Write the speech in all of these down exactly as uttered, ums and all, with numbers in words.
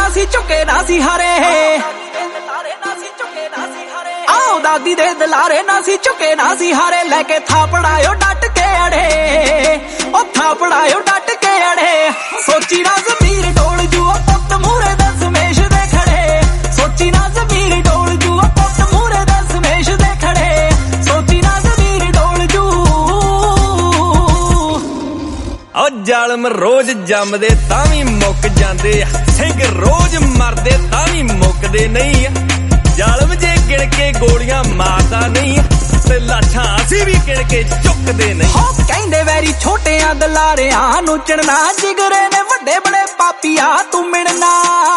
ਨਾ ਸੀ ਝੁਕੇ ਨਾ ਸੀ ਹਾਰੇ, ਆਓ ਦਾਦੀ ਦੇ ਦਲਾਰੇ ਨਾ ਸੀ ਝੁਕੇ ਨਾ ਸੀ ਹਾਰੇ। ਲੈ ਕੇ ਥਾਪੜਾਇਓ ਡਟ ਕੇ ਅੜੇ, ਉਹ ਥਾਪੜਾਇਓ ਡਟ ਕੇ ਅੜੇ। ਸੋਚੀ ਨਾ ਜ਼ਮੀਰ ਡੋਲ ਜੂ ਉਹ ਪੁੱਤ ਮੂਹਰੇ ਦਸਮੇਸ਼ ਦੇ ਖੜੇ, ਸੋਚੀ ਨਾ ਜ਼ਮੀਰ ਡੋਲ ਜੂ ਉਹ ਪੁੱਤ ਮੂਹਰੇ ਦਸਮੇਸ਼ ਦੇ ਖੜੇ, ਸੋਚੀ ਨਾ ਜ਼ਮੀਰ ਡੋਲ ਜੂ। ਉਹ ਜ਼ਾਲਮ ਰੋਜ਼ ਜੰਮਦੇ ਤਾਂ ਵੀ ਮੁੱਕ ਜਾਂਦੇ ਆ, ਸਿੰਘ ਰੋਜ਼ ਮਰਦੇ ਤਾਂ ਵੀ ਮੁੱਕਦੇ ਨਹੀਂ ਆ। ਜ਼ਾਲਮ ਜੇ ਗਿਣ ਕੇ ਗੋਲੀਆਂ ਮਾਰਦਾ ਨਹੀਂ ਤੇ ਲਾਠਾਂ ਅਸੀਂ ਵੀ ਗਿਣ ਕੇ ਚੁੱਕਦੇ ਨਹੀਂ। ਹੋ ਕਹਿੰਦੇ ਵੈਰੀ ਛੋਟਿਆਂ ਦਲਾਰਿਆਂ ਨੂੰ ਚਿਣਨਾ, ਜਿਗਰੇ ਨੇ ਵੱਡੇ ਬੜੇ ਪਾਪੀਆ ਤੂੰ ਮਿਲਣਾ।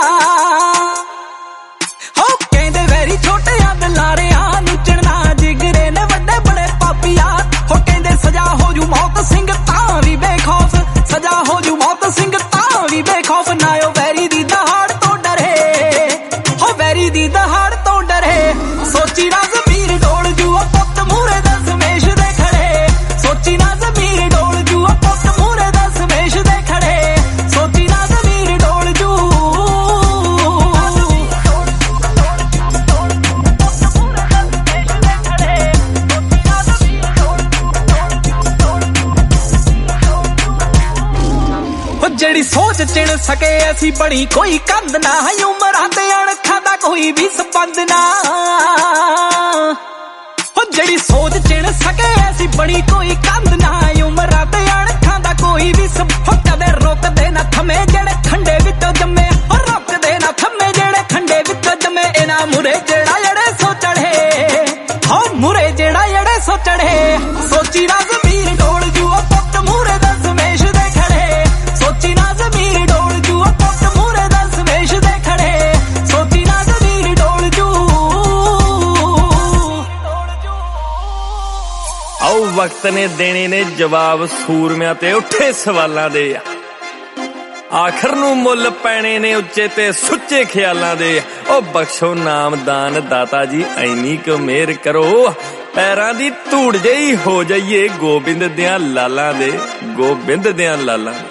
ਹੋ ਕਹਿੰਦੇ ਵੈਰੀ ਛੋਟਿਆਂ ਦਲਾਰਿਆਂ ਨੂੰ ਚਿਣਨਾ, ਜਿਗਰੇ ਨੇ ਵੱਡੇ ਬੜੇ ਪਾਪੀਆ। ਹੋ ਕਹਿੰਦੇ ਸਜ਼ਾ ਹੋ ਜੂ ਮੌਤ ਸਿੰਘ ਤਾਂ ਵੀ ਬੇਖੌਫ, ਸਜ਼ਾ ਹੋ ਜੂ ਮੌਤ ਸਿੰਘ ਤਾਂ ਵੀ ਬੇਖੌਫ। ਨਾ ਉਹ ਵੈਰੀ ਦੀ ਦਹਾੜ ਤੋਂ ਡਰੇ, ਹੋ ਵੈਰੀ ਦੀ ਦਹਾੜ ਤੋਂ ਡਰੇ। ਸੋਚੀ ਨਾ ਜ਼ਮੀਰ ਡੋਲ ਜੂ ਉਹ ਪੁੱਤ ਮੂਹਰੇ ਦਸਮੇਸ਼ ਦੇ ਖੜੇ, ਸੋਚੀ ਨਾ ਜ਼ਮੀਰ ਡੋਲ ਜੂ ਉਹ ਪੁੱਤ ਮੂਹਰੇ ਦਸਮੇਸ਼ ਦੇ ਖੜੇ, ਸੋਚੀ ਨਾ ਜ਼ਮੀਰ ਡੋਲ ਜੂ। ਜਿਹੜੀ ਸੋਚ ਚਿਣ ਸਕੇ ਅਸੀਂ ਬਣੀ ਕੋਈ ਕੰਧ ਨਾ, ਉਮਰਾਂ ਤੇ ਅਣਖਾਂ ਦਾ ਕੋਈ ਵੀ ਸੰਬੰਧ ਨਾ। ਜਿਹੜੀ ਸੋਚ ਚਿਣ ਸਕੇ ਅਸੀਂ ਬਣੀ ਕੋਈ ਕੰਧ ਨਾ, ਉਮਰਾਂ ਤੇ ਅਣਖਾਂ ਦਾ ਕੋਈ ਵੀ ਸੰਬੰਧ। ਕਦੇ ਰੁਕਦੇ ਨਾ ਥੰਮੇ ਜਿਹੜੇ ਖੰਡੇ ਵਿੱਚੋਂ ਜੰਮੇ, ਰੁਕਦੇ ਨਾ ਥੰਮੇ ਜਿਹੜੇ ਖੰਡੇ ਵਿੱਚੋਂ ਜੰਮੇ। ਇਹਨਾਂ ਮੁਰੇ ਜਿਹੜਾ ਜਿਹੜੇ ਸੋ ਚੜੇ, ਹੋ ਮੁਰੇ ਜਿਹੜਾ ਜਿਹੜੇ ਸੋ ਚੜੇ। ਸੋਚੀ ਨਾ ਜ਼ਮੀਰ ਡੋਲ ਜੂ ਉਹ ਪੁੱਤ ਮੂਹਰੇ ਦਸਮੇਸ਼ ਦੇ ਖੜੇ, ਸੋਚੀ ਨਾ ਜ਼ਮੀਰ ਡੋਲ ਜੂ ਉਹ ਪੁੱਤ ਮੂਹਰੇ ਦਸਮੇਸ਼ ਦੇ ਖੜੇ, ਸੋਚੀ ਨਾ ਜ਼ਮੀਰ ਡੋਲ ਜੂ। ਆਓ ਵਕਤ ਨੇ ਦੇਣੇ ਨੇ ਜਵਾਬ ਸੂਰਮਿਆਂ ਤੇ ਉੱਠੇ ਸਵਾਲਾਂ ਦੇ, ਆਖਰ ਨੂੰ ਮੁੱਲ ਪੈਣੇ ਨੇ ਉੱਚੇ ਤੇ ਸੁੱਚੇ ਖਿਆਲਾਂ ਦੇ। ਉਹ ਬਖਸ਼ੋ ਨਾਮਦਾਨ ਦਾਤਾ ਜੀ ਐਨੀ ਕੁ ਮਿਹਰ ਕਰੋ, ਪੈਰਾਂ ਦੀ ਧੂੜ ਜਿਹੀ ਹੋ ਜਾਈਏ ਗੋਬਿੰਦ ਦਿਆਂ ਲਾਲਾਂ ਦੇ, ਗੋਬਿੰਦ ਦਿਆਂ ਲਾਲਾਂ ਦੇ।